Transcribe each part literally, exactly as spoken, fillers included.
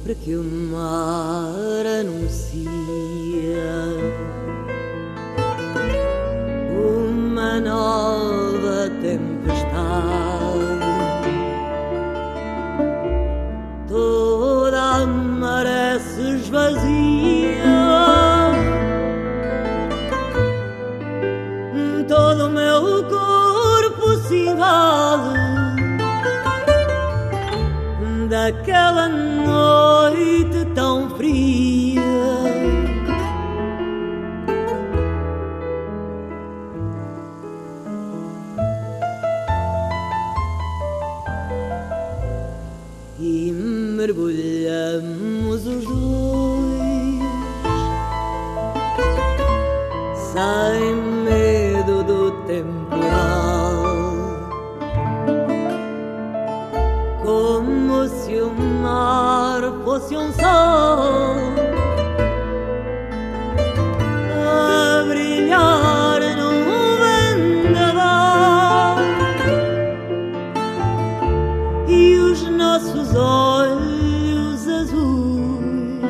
sempre que o mar anuncia uma nova tempestade, toda a maré se esvazia, todo o meu corpo se invade daquela noite tão fria. E mergulhamos os dois sem medo do temporal, como se o mar fosse um sol a brilhar num vendaval, e os nossos olhos azuis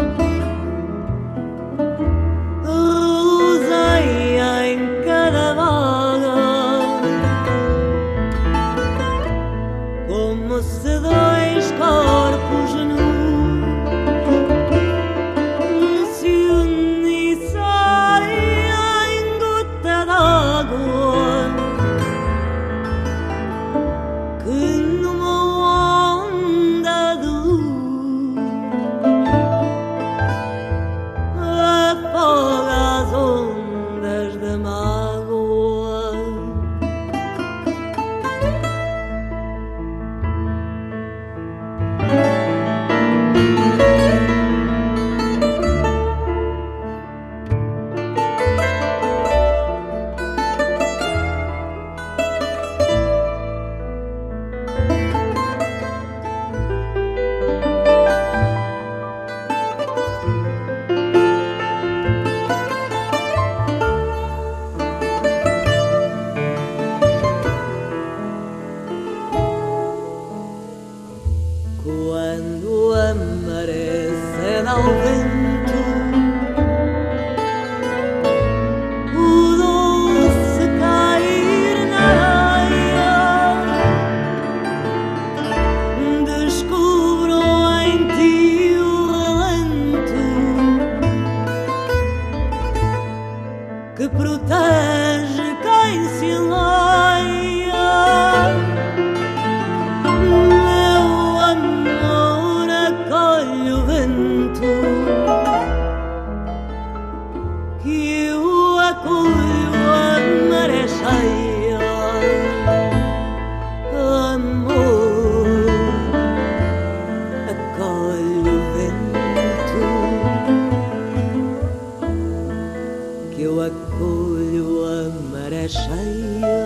reluzem em cada vaga, como se dois corpos nus se unissem em gota d'água, que numa onda de luz afoga as ondas da mágoa. Quando a maré cede ao vento o doce cair na areia, descubro em ti o relento que protege quem se enleia. Que eu acolho a maré cheia, amor, acolho o vento, que eu acolho a maré cheia.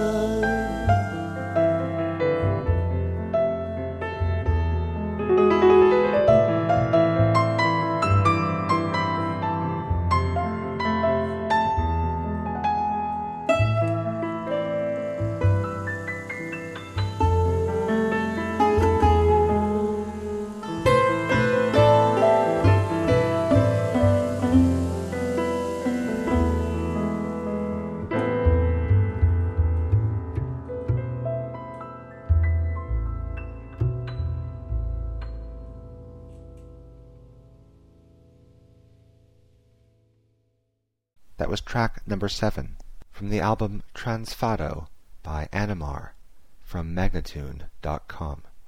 That was track number seven from the album Transfado by Animar from Magnatune dot com.